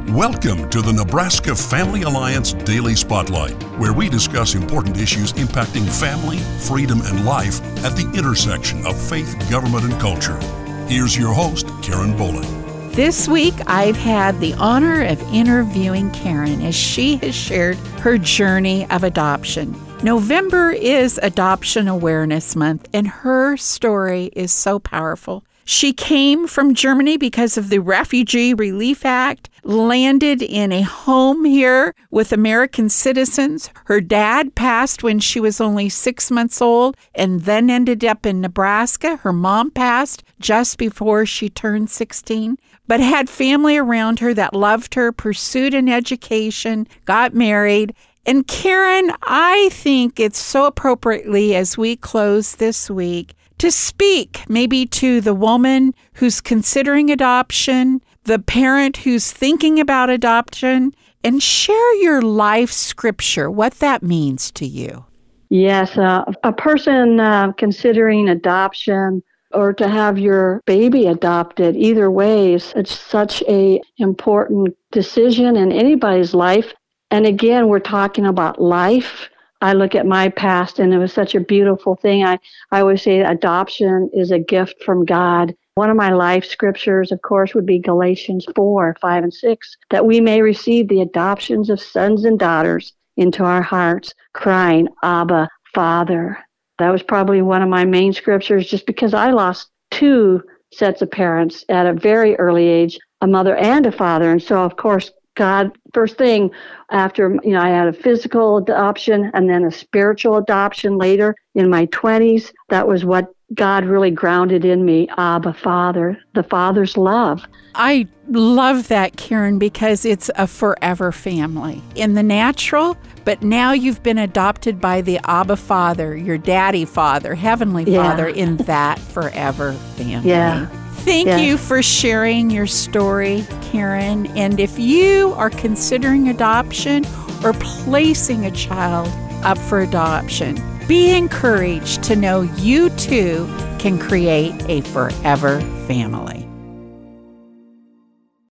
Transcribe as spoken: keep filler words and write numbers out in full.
Welcome to the Nebraska Family Alliance Daily Spotlight, where we discuss important issues impacting family, freedom, and life at the intersection of faith, government, and culture. Here's your host, Karen Bowling. This week, I've had the honor of interviewing Karen as she has shared her journey of adoption. November is Adoption Awareness Month, and her story is so powerful. She came from Germany because of the Refugee Relief Act, landed in a home here with American citizens. Her dad passed when she was only six months old and then ended up in Nebraska. Her mom passed just before she turned sixteen, but had family around her that loved her, pursued an education, got married. And Karen, I think it's so appropriately as we close this week to speak maybe to the woman who's considering adoption, the parent who's thinking about adoption, and share your life scripture, what that means to you. Yes, uh, a person uh, considering adoption or to have your baby adopted, either way, it's such a important decision in anybody's life. And again, we're talking about life. I look at my past, and it was such a beautiful thing. I, I always say adoption is a gift from God. One of my life scriptures, of course, would be Galatians four, five, and six, that we may receive the adoptions of sons and daughters into our hearts, crying, Abba, Father. That was probably one of my main scriptures, just because I lost two sets of parents at a very early age, a mother and a father. And so, of course, God, first thing after, you know, I had a physical adoption and then a spiritual adoption later in my twenties. That was what God really grounded in me, Abba, Father, the Father's love. I love that, Karen, because it's a forever family in the natural, but now you've been adopted by the Abba Father, your daddy Father, Heavenly Yeah. Father, in that forever family. Yeah. Thank Yes. you for sharing your story, Karen. And if you are considering adoption or placing a child up for adoption, be encouraged to know you too can create a forever family.